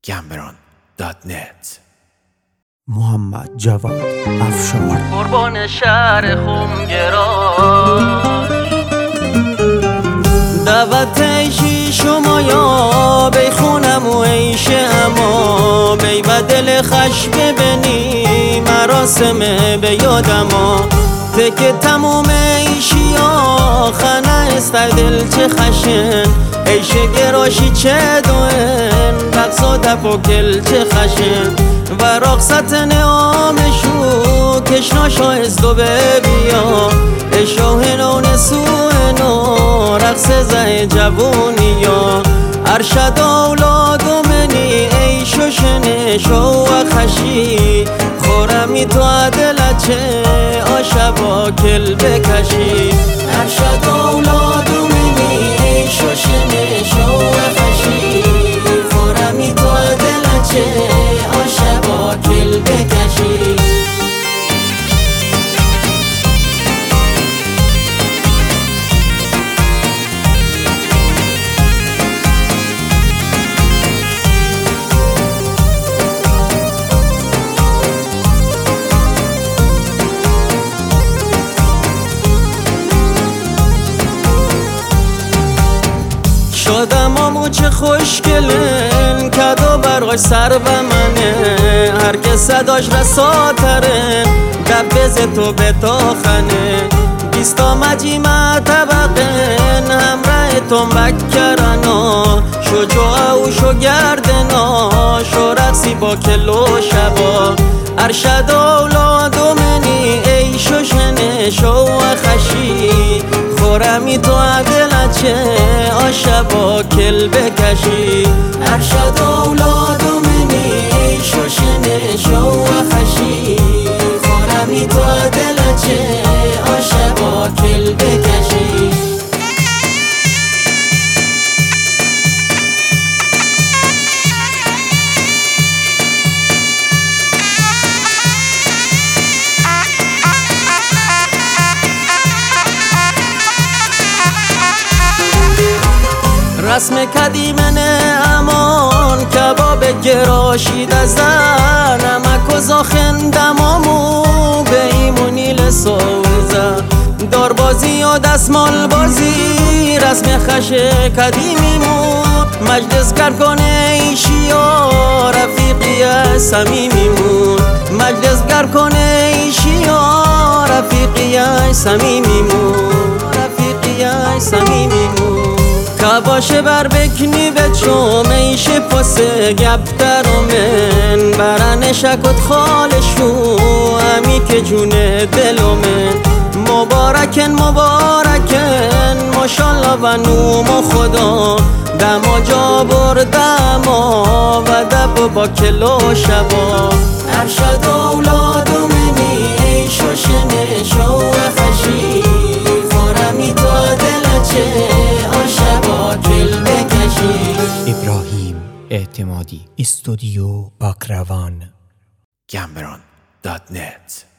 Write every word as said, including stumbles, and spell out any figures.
گمبران دات نت. محمد جواد افشار قربان شهر خونگرا دعوت ایشی شما یا بی خونم و ایش اما بی بدل خش ببینی مراسم به یادما تک تموم ایشی یا خانه استدل چه خشن ایش گراشی چه دوین رقص و دفوکل چه خشن و رقصت نامشو کشناشا از دو ببیا اشوه نو نسوه نو رقص زه جوونی یا ارشد اولادو منی ای شوشنه شو و خشی خورمی تو عدلچه آشبا کل بکشی ارشد اولادو منی ای شوشنه شو و خشی خورمی تو عدلچه آشبا کل بکشی شدم امو چه خوشگلن کدو برای سر و منه هر که صداش رساترن دبز تو به تا خنه بیستا مجیمه طبقن همراه تو مکرنا شو جوه و شو گردنا شو رقصی با کلو شبا ارشد اولادو منی ای شو شنه شو و خشی خورمی تو عدلچه آشبا کل بکشی ارشد اولادو منی شوشنه شو و خشی خورمی تو عدلچه آشبا کل بکشی رسم قدیمنه امان کباب گراشید از در نمک و زاخن دمامو به ایمونی لسوزه داربازی و دستمال بازی رسم خش قدیمیمون مجلس گرکنه ایشی و رفیقی سمیمیمون مجلس گرکنه ایشی و رفیقی سمیمیمون رفیقی سمیمیمون باشه بر بکنی به چوم ایش پاسه گپ درامن برن شکت خالشو امی که جون دلومن مبارکن مبارکن ماشالله و نوم و خدا دما جا بردما و دب با کلو شبا ارشد اولادو منی ای شوشنه شو و خشی خورمی تو دلچه آشبا کل بکشی ابراهیم اعتمادی استودیو باکروان گمبران دات نت.